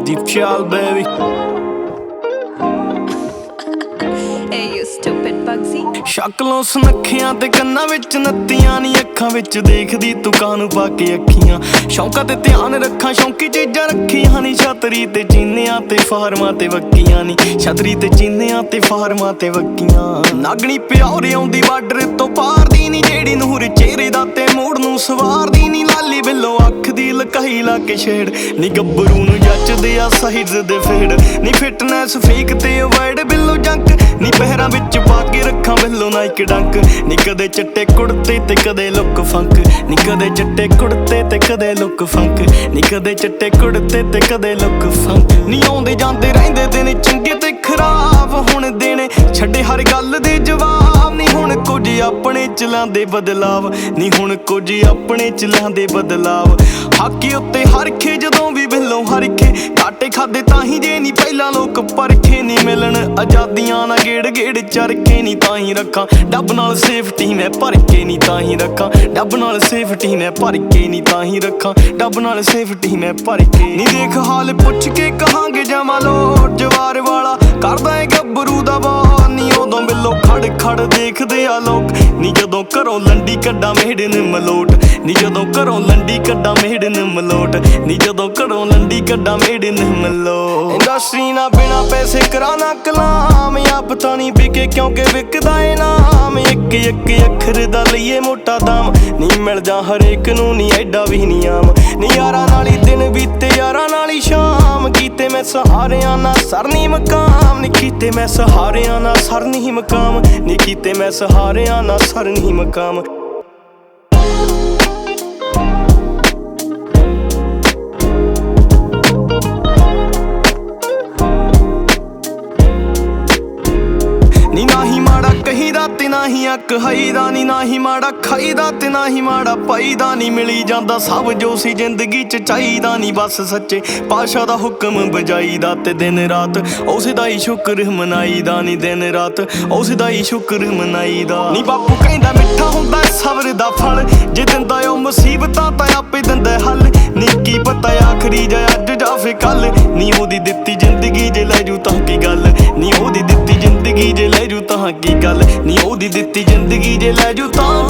Deep child, baby. Hey, you stupid Bugsy. ਸ਼ਕਲੋਂ ਸੁਨੱਖਿਆਂ ਤੇ ਕੰਨਾਂ ਵਿੱਚ ਨੱਤੀਆਂ ਨੀ ਅੱਖਾਂ ਵਿੱਚ ਦੇਖਦੀ ਤੂੰ ਕਾਹਨੂੰ ਪਾ ਕੇ ਅੱਖੀਆਂ ਸ਼ੌਂਕਾਂ ਤੇ ਧਿਆਨ ਰੱਖਾਂ ਸ਼ੌਂਕੀ ਚੀਜ਼ਾਂ ਰੱਖੀਆਂ ਨੀ ਛਤਰੀ ਤੇ ਚੀਨਿਆਂ ਤੇ ਫਾਰਮਾਂ ਤੇ ਵੱਕੀਆਂ ਨੀ ਛਤਰੀ ਤੇ ਚੀਨਿਆਂ ਤੇ ਫਾਰਮਾਂ ਤੇ ਵੱਕੀਆਂ ਨਾਗਣੀ ਪਿਆਰੇ ਆਉਂਦੀ ਬਾਰਡਰ ਤੋਂ ਪਾਰ ਦੀ ਨੀ ਜਿਹੜੀ ਨੂਰ ਚਿਹਰੇ ਦਾ ਤੇ ਮੂਡ ਨੂੰ ਸਵਾਰਦੀ ਨੀ ਲਾਲੀ ਬਿੱਲੋ ਅੱਖ ਦੀ ਲਕਾਈ ਲਾ ਕੇ ਛੇੜ ਨੀ ਗੱਭਰੂ ਨੂੰ ਜੱਚਦੇ ਆ ਸਾਈਜ਼ ਦੇ ਫੇੜ ਨੀ ਫਿਟਨੈਸ ਫੇਕ ਤੇ ਅਵਾਇਡ ਬਿੱਲੋ ਜੰਕ ਨੀ ਪਹਿਰਾਂ ਵਿੱਚ ਪਾ ਕੇ ਰੱਖਾਂ ਬਿੱਲੋ ਨਾਈਕ ਡੰਕ ਨੀ ਕਦੇ ਚਿੱਟੇ ਕੁੜਤੇ ਤੇ ਕਦੇ ਲੁੱਕ ਫੰਕ ਨੀ ਕਦੇ ਚਿੱਟੇ ਕੁੜਤੇ ਤੇ ਕਦੇ ਲੁੱਕ ਫੰਕ ਨੀ ਕਦੇ ਚਿੱਟੇ ਕੁੜਤੇ ਤੇ ਕਦੇ ਲੁੱਕ ਫੰਕ ਨੀ ਆਉਂਦੇ ਜਾਂਦੇ ਰਹਿੰਦੇ ਦਿਨ ਚੰਗੇ ਤੇ ਖਰਾਬ ਹੁਣ ਦੇਣੇ ਛੱਡੇ ਹਰ ਗੱਲ ਦੇ ਜਵਾਬ ਨੀ ਹੁਣ ਕੁਝ ਆਪਣੇ ਚਲਾਂਦੇ ਬਦਲਾਵ ਨੀ ਹੁਣ ਕੁਝ ਆਪਣੇ ਚਲਾਂਦੇ ਬਦਲਾਵ ਹਾਕੀ ਉੱਤੇ ਹਰਖੇ ਜਦੋਂ ਵੀ ਬਿੱਲੋਂ ਹਰਖੇ ਕਾਟੇ ਖਾਦੇ ਤਾਂ ਹੀ ਜੇ ਨੀ ਪਹਿਲਾਂ ਲੋਕ ਪਰਖੇ ਨੀ ਮਿਲਣ ਆਜ਼ਾਦੀਆਂ ਨਾ ਗੇੜ ਗੇੜ ਚਰਖੇ ਨੀ ਤਾਂ ਹੀ ਰੱਖਾਂ ਡੱਬ ਨਾਲ ਸੇਫਟੀ ਮੈਂ ਭਰ ਕੇ ਨੀ ਤਾਂ ਹੀ ਰੱਖਾਂ ਡੱਬ ਨਾਲ ਸੇਫਟੀ ਮੈਂ ਭਰ ਕੇ ਨੀ ਤਾਂ ਹੀ ਰੱਖਾਂ ਡੱਬ ਨਾਲ ਸੇਫਟੀ ਮੈਂ ਭਰ ਕੇ ਨੀ ਦੇਖ ਹਾਲ ਪੁੱਛ ਕੇ ਕਹਾਂਗੇ ਜਮਾ ਲੋਟ ਜਵਾਰ ਵਾਲਾ ਕਰਦਾ ਏ ਗੱਭਰੂ ਦਾ ਬਾਹ ਨੀ ਉਦੋਂ ਬਿੱਲੋ ਖੜ ਖੜ ਦੇਖਦੇ ਆ ਲੋਕ ਨੀ ਜਦੋਂ ਘਰੋਂ ਲੰਡੀ ਕੱਢਾਂ ਮੇੜਨ ਮਲੋਟ ਨੀ ਜਦੋਂ ਘਰੋਂ ਲੰਡੀ ਕੱਢਾਂ ਮੇੜਨ ਮਲੋਟ ਨੀ ਜਦੋਂ ਘਰੋਂ ਲੰਡੀ ਕੱਢਾਂ ਮੇੜਨ ਮਲੋਟ ਇੰਡਸਟਰੀ ਨਾ ਬਿਨਾ ਪੈਸੇ ਕਰਾਣਾ ਕਲਾਮ ਆ ਪਤਾ ਨਹੀਂ ਵਿਕੇ ਕਿਉਂਕਿ ਵਿਕਦਾ ਏ ਨਾਮ ਇੱਕ ਇੱਕ ਅੱਖਰ ਦਾ ਲਈਏ ਮੋਟਾ ਦਾਮ ਨੀ ਮਿਲ ਜਾ ਹਰੇਕ ਨੂੰ ਨੀ ਐਡਾ ਵੀ ਨੀ ਆਮ ਨੀ ਯਾਰਾਂ ਨਾਲ ਹੀ ਦਿਨ ਬੀਤੇ ਯਾਰਾਂ ਨਾਲ ਹੀ ਸ਼ਾਮ ਕੀਤੇ ਮੈਂ ਸਹਾਰਿਆਂ ਨਾਲ ਸਰਨੀ ਮਕਾਮ ਨੀ ਕੀਤੇ ਮੈਂ ਸਹਾਰਿਆਂ ਨਾਲ ਸਰਨੀ ਮਕਾਮ ਨੀ ਕੀਤੇ ਮੈਂ ਸਹਾਰਿਆਂ ਨਾਲ ਸਰਨੀ ਮਕਾਮ ਨੀ ਨਾਹੀਂ ਮਾੜਾ ਕਹੀਦਾ ਤੇ ਨਾਹੀਂ ਅੱਕ ਹਾਈਦਾ ਨੀ ਨਾਹੀਂ ਮਾੜਾ ਖਾਈਦਾ ਤੇ ਨਾਹੀਂ ਮਾੜਾ ਪਾਈਦਾ ਨੀ ਮਿਲੀ ਜਾਂਦਾ ਸਭ ਜੋ ਸੀ ਜ਼ਿੰਦਗੀ ਚ ਚਾਹੀਦਾ ਨੀ ਬਸ ਸੱਚੇ ਪਾਤਸ਼ਾਹ ਦਾ ਹੁਕਮ ਬਜਾਈਦਾ ਤੇ ਦਿਨ ਰਾਤ ਉਸ ਦਾ ਹੀ ਸ਼ੁਕਰ ਮਨਾਈਦਾ ਨੀ ਦਿਨ ਰਾਤ ਉਸ ਦਾ ਹੀ ਸ਼ੁਕਰ ਮਨਾਈਦਾ ਨੀ ਬਾਪੂ ਕਹਿੰਦਾ ਮਿੱਠਾ ਹੁੰਦਾ ਸਬਰ ਦਾ ਫਲ ਜੇ ਦਿੰਦਾ ਉਹ ਮੁਸੀਬਤਾਂ ਤਾਂ ਆਪੇ ਦਿੰਦਾ ਹੱਲ ਨੀ ਕੀ ਪਤਾ ਆਖਰੀ ਜਾਂ ਅੱਜ ਜਾਂ ਫੇ ਕੱਲ ਨੀ ਉਹਦੀ ਦਿੱਤੀ ਜ਼ਿੰਦਗੀ ਜੇ ਲੈ ਜੂ ਤਾਂ ਕੀ ਗੱਲ ਨੀ ਉਹਦੀ ਦਿੱਤੀ ਜ਼ਿੰਦਗੀ ਜੇ ਲੈ ਜੂ ਤਾਂ ਕੀ ਗੱਲ ਨੀ ਉਹਦੀ ਦਿੱਤੀ ਜ਼ਿੰਦਗੀ ਜੇ ਲੈ ਜੂ ਤਾਂ